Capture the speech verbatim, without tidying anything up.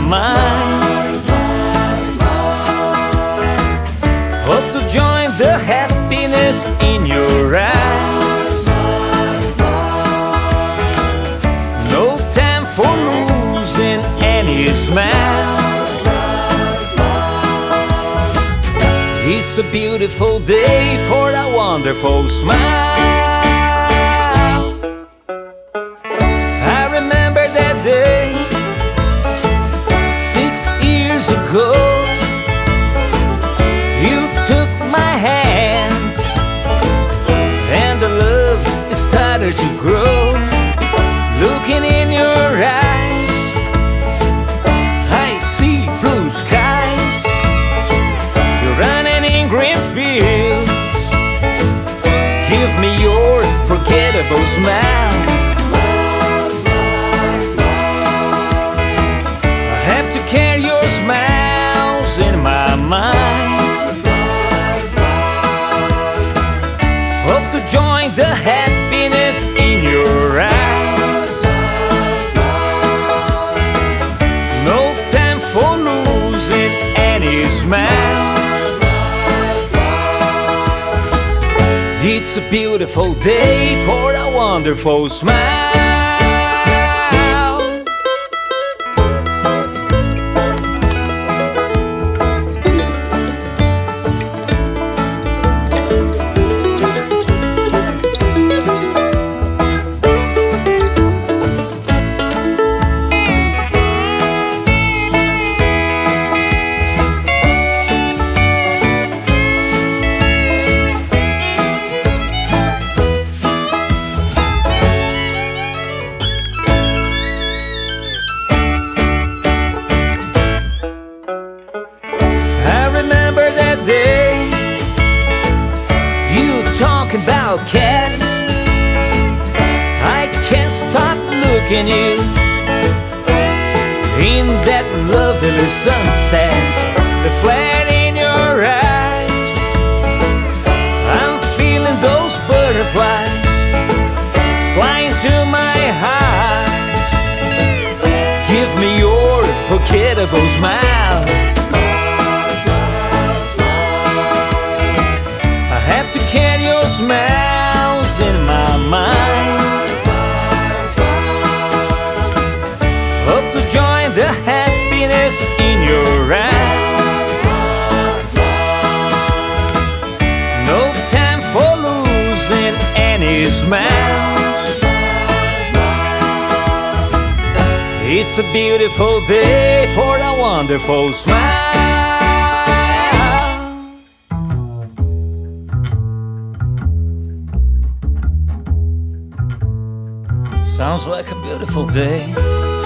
mind. Hope to join the happiness in your eyes. No time for losing any smile. It's a beautiful day for a wonderful smile. I remember that day six years ago. You took my hands and the love started to grow. Looking in your eyes, I see blue skies. You're running in green fields. Give me your forgettable smile. Smile, smile, smile. I have to carry your smiles in my mind. Smile, smile. Hope to join the happiness in your eyes. Smile, smile. No time for losing any smile. It's a beautiful day for a wonderful smile. Day, you talking about cats. I can't stop looking you in that lovely sunset, the flare in your eyes. I'm feeling those butterflies flying to my heart. Give me your forgettable smile. Carry your smiles in my mind. Hope to join the happiness in your eyes. No time for losing any smiles. It's a beautiful day for a wonderful smile. Sounds like a beautiful day.